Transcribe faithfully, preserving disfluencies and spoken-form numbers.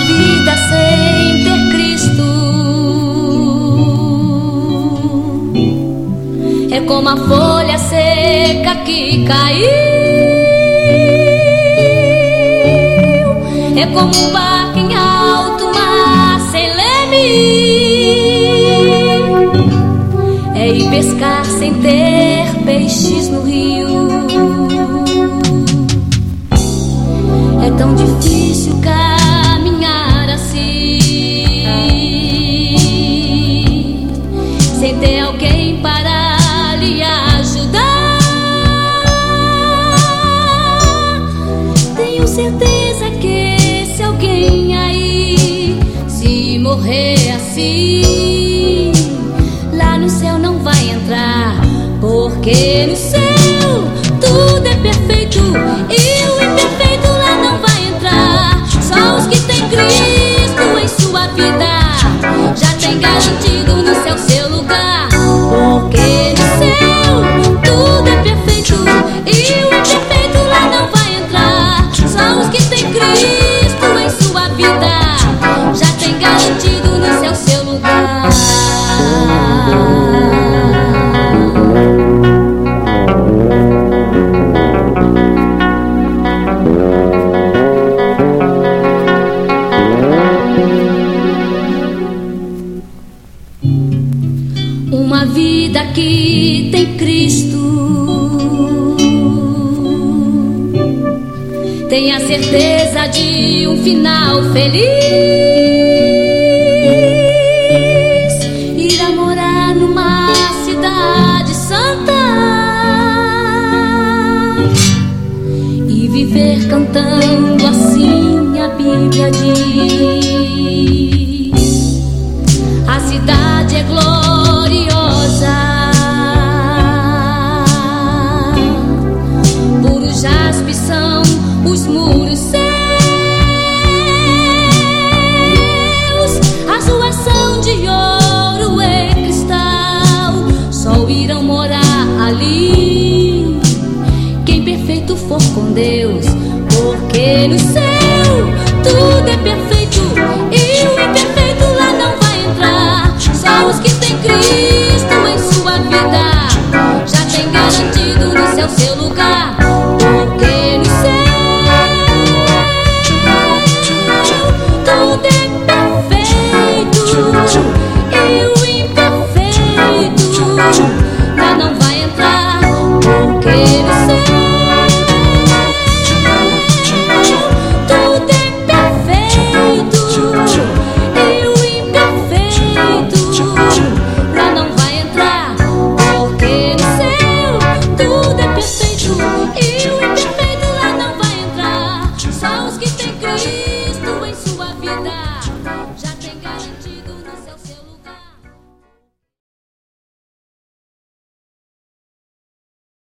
vida sem ter Cristo é como a folha seca que caiu, é como um barco em alto mar sem leme, é ir pescar sem ter peixes no rio. É tão difícil caminhar assim, sem ter alguém para lhe ajudar. Tenho certeza que esse alguém aí, se morrer assim, lá no céu não vai entrar, porque no céu tudo é perfeito e o imperfeito lá não vai entrar. Só os que têm Cristo em sua vida já tem garantido no céu seu lugar, porque no céu tudo é perfeito e o imperfeito lá não vai entrar. Só os que têm Cristo em sua vida já tem garantido no céu seu lugar. Uma vida que tem Cristo tem a certeza de um final feliz, irá morar numa cidade santa e viver cantando assim a Bíblia diz. A cidade é gloriosa, puro jaspe são os muros seus, as ruas são de ouro e cristal, só irão morar ali quem perfeito for com Deus, porque no